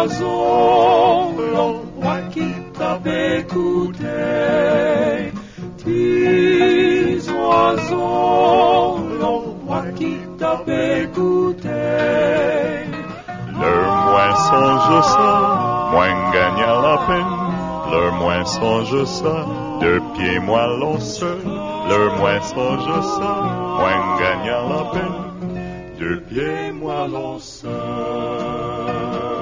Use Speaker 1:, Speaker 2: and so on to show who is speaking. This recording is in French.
Speaker 1: oiseaux, l'on voit qui t'a écouté. Petits oiseaux, l'on voit qui t'a écouté.
Speaker 2: Leur moins songe ça, moins gagne la peine. Leur moins songe ça, deux pieds moi l'osseux. Leur moins songe ça, moins gagne la peine. Deux pieds moi l'osseux.